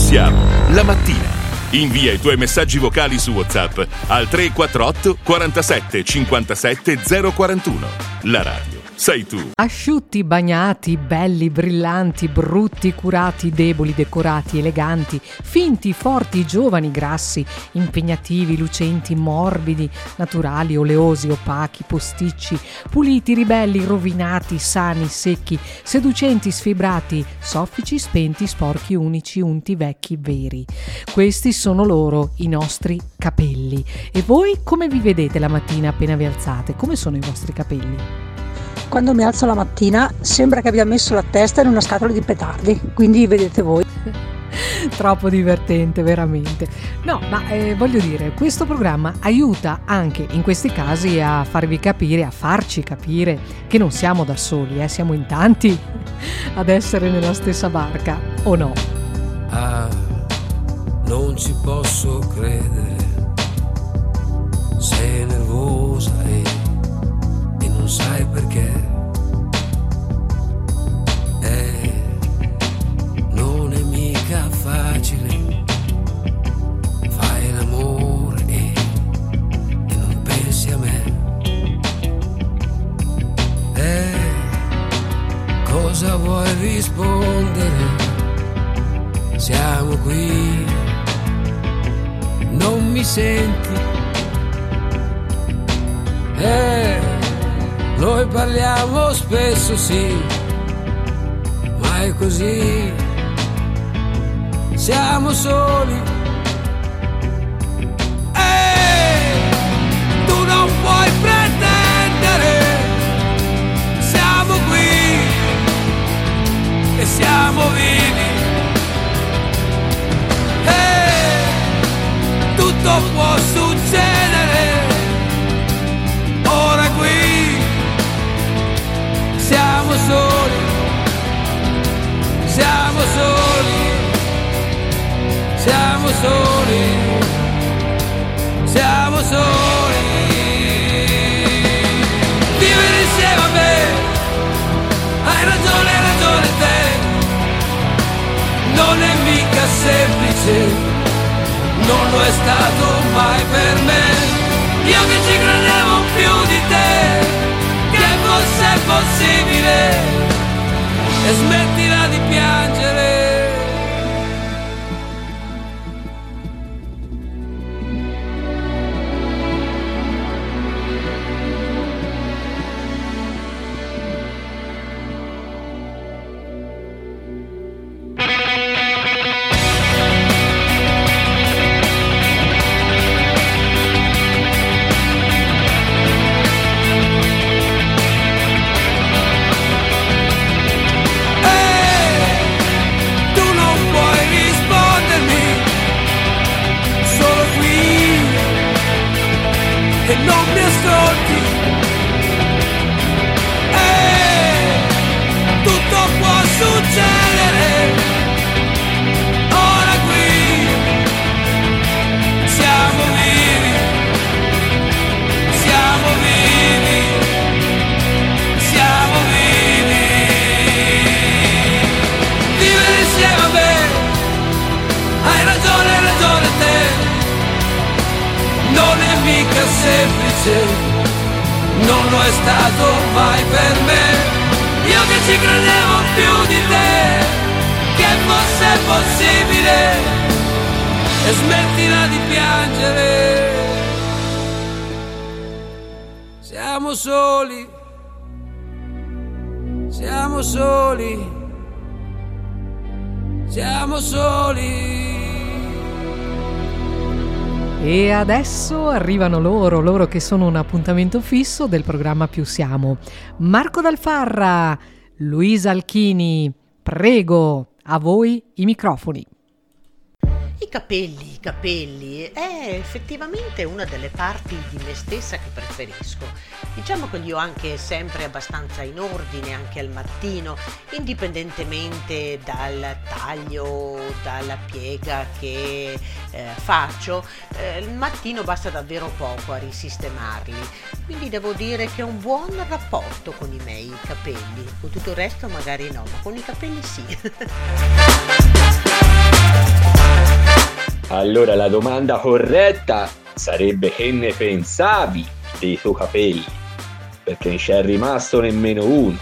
siamo, la mattina. Invia i tuoi messaggi vocali su WhatsApp al 348 47 57 041. La radio sei tu. Asciutti, bagnati, belli, brillanti, brutti, curati, deboli, decorati, eleganti, finti, forti, giovani, grassi, impegnativi, lucenti, morbidi, naturali, oleosi, opachi, posticci, puliti, ribelli, rovinati, sani, secchi, seducenti, sfibrati, soffici, spenti, sporchi, unici, unti, vecchi, veri. Questi sono loro, i nostri capelli. E voi come vi vedete la mattina appena vi alzate? Come sono i vostri capelli? Quando mi alzo la mattina sembra che abbia messo la testa in una scatola di petardi, quindi vedete voi. Troppo divertente, veramente. No, ma voglio dire, questo programma aiuta anche in questi casi a farvi capire, a farci capire che non siamo da soli, siamo in tanti ad essere nella stessa barca, o no? Ah, non ci posso credere, sei nervosa e non sai perché. Non è mica facile, fai l'amore e non pensi a me. Cosa vuoi rispondere? Siamo qui, non mi senti? Noi parliamo spesso, sì, ma è così, siamo soli. Tu non puoi pretendere, siamo qui e siamo vivi. Tutto può succedere, ora qui siamo soli, siamo soli, siamo soli, siamo soli. Vivere insieme a me, hai ragione te, non è mica semplice, non lo è stato mai per me. Io che ci credevo più di te, che fosse possibile, e smettila di piangere. E non mi ascolti, tutto può succedere, ora qui siamo vivi, siamo vivi, siamo vivi. Vivere insieme a me, hai ragione te, non è mica semplice, non lo è stato mai per me. Io che ci credevo più di te, che fosse possibile, e smettila di piangere. Siamo soli, siamo soli, siamo soli. E adesso arrivano loro che sono un appuntamento fisso del programma Più Siamo. Marco Dal Farra, Luisa Alchini, prego, a voi i microfoni. I capelli è effettivamente una delle parti di me stessa che preferisco. Diciamo che li ho anche sempre abbastanza in ordine, anche al mattino, indipendentemente dal taglio, dalla piega che faccio. Il mattino basta davvero poco a risistemarli, quindi devo dire che ho un buon rapporto con i miei capelli. Con tutto il resto magari no, ma con i capelli sì. Allora la domanda corretta sarebbe: che ne pensavi dei tuoi capelli? Perché non c'è rimasto nemmeno uno.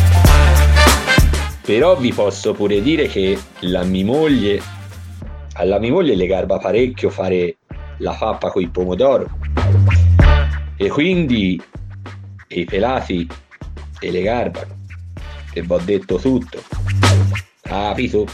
Però vi posso pure dire che alla mia moglie le garba parecchio fare la pappa coi pomodoro, e quindi i pelati e le garbano, e vi ho detto tutto, capito?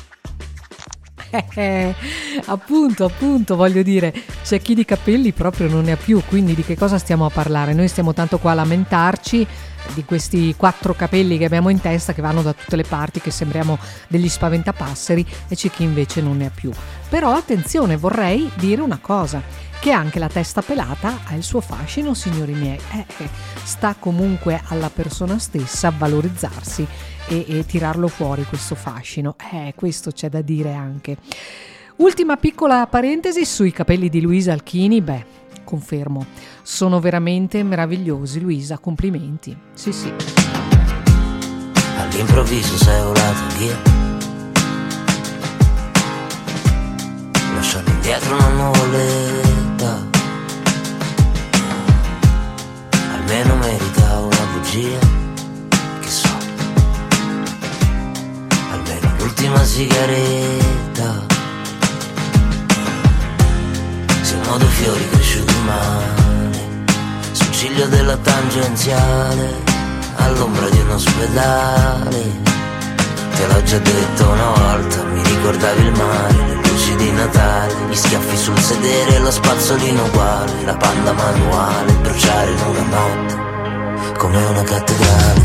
Appunto, voglio dire, c'è chi di capelli proprio non ne ha più, quindi di che cosa stiamo a parlare? Noi stiamo tanto qua a lamentarci di questi 4 capelli che abbiamo in testa, che vanno da tutte le parti, che sembriamo degli spaventapasseri, e c'è chi invece non ne ha più. Però attenzione, vorrei dire una cosa, che anche la testa pelata ha il suo fascino, signori miei. Sta comunque alla persona stessa valorizzarsi e tirarlo fuori questo fascino. Questo c'è da dire anche. Ultima piccola parentesi sui capelli di Luisa Alchini. Confermo, sono veramente meravigliosi, Luisa, complimenti. Sì. All'improvviso sei volato via, lasciando indietro una nuvoletta. Almeno meritavo una bugia, che so, almeno l'ultima sigaretta. Siamo 2 fiori cresciuti male, sul ciglio della tangenziale, all'ombra di un ospedale. Te l'ho già detto una volta, mi ricordavi il mare, le luci di Natale, gli schiaffi sul sedere, lo spazzolino uguale, la panda manuale, bruciare in una notte come una cattedrale.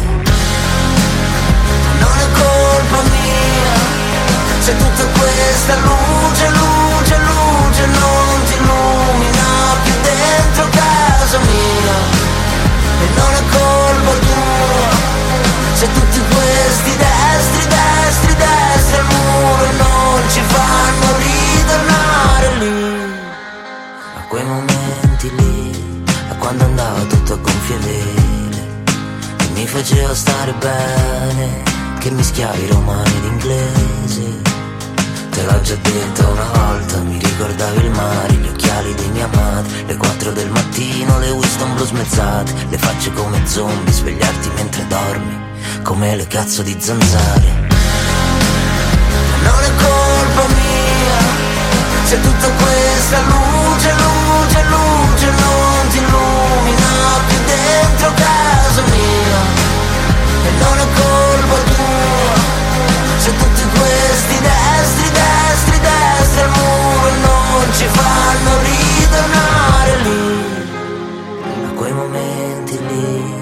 Non è colpa mia se tutta questa luce non ti illumina più dentro casa mia. E non è colpa tua se tutti questi destri al muro non ci fanno ritornare lì, a quei momenti lì, a quando andava tutto a gonfie vele e mi faceva stare bene, che mischiavi romani ed inglese. Te l'ho già detto una volta, mi ricordavi il mare, gli occhiali di mia madre, le 4 del mattino, le Winston blu smezzate, le facce come zombie, svegliarti mentre dormi come le cazzo di zanzare. Non è colpa mia se tutta questa luce non ti illumina più dentro casa mia. E non è colpa tua se tutti questi destri al muro non ci fanno ritornare lì, a quei momenti lì.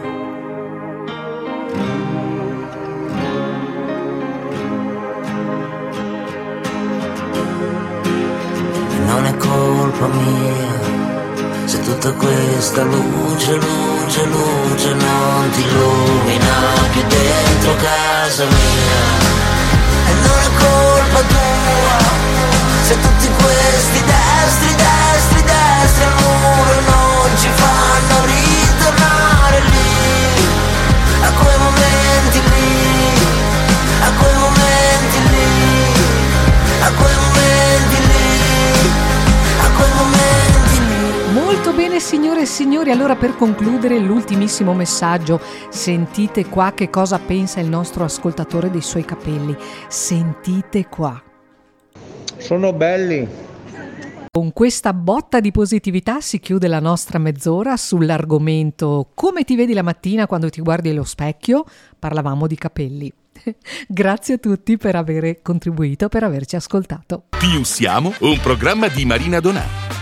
E non è colpa mia se tutta questa luce non ti illumina più dentro casa mia. E non è colpa tua se tutti questi destri al muro non ci fanno ritornare lì, a quei momenti lì, a quei momenti lì, a quei momenti lì, a quei momenti lì. Molto bene, signore e signori, allora per concludere l'ultimissimo messaggio, sentite qua che cosa pensa il nostro ascoltatore dei suoi capelli, sentite qua. Sono belli. Con questa botta di positività si chiude la nostra mezz'ora sull'argomento come ti vedi la mattina quando ti guardi allo specchio. Parlavamo di capelli. Grazie a tutti per aver contribuito, per averci ascoltato. Più siamo, un programma di Marina Donà.